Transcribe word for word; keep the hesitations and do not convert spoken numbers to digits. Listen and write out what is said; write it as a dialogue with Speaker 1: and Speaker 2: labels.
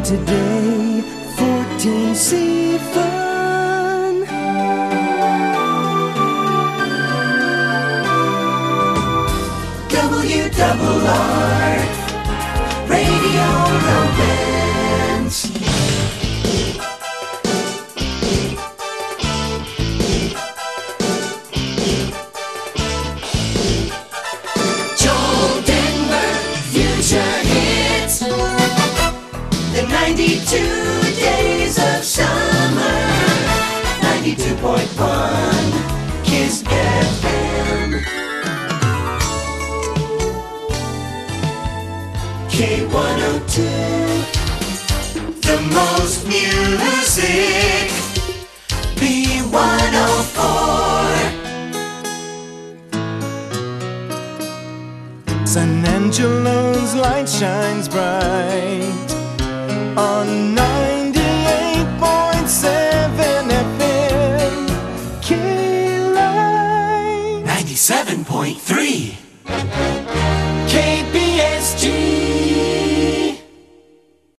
Speaker 1: today, fourteen C Fun. W R R Radio Romance. Joel Denver, future hits. The ninety-two days of summer. ninety-two point one Kiss F M. K one oh two, the most music. B one oh four.
Speaker 2: San Angelo's light shines bright on ninety-eight point seven F M. K-Line
Speaker 1: ninety-seven point three.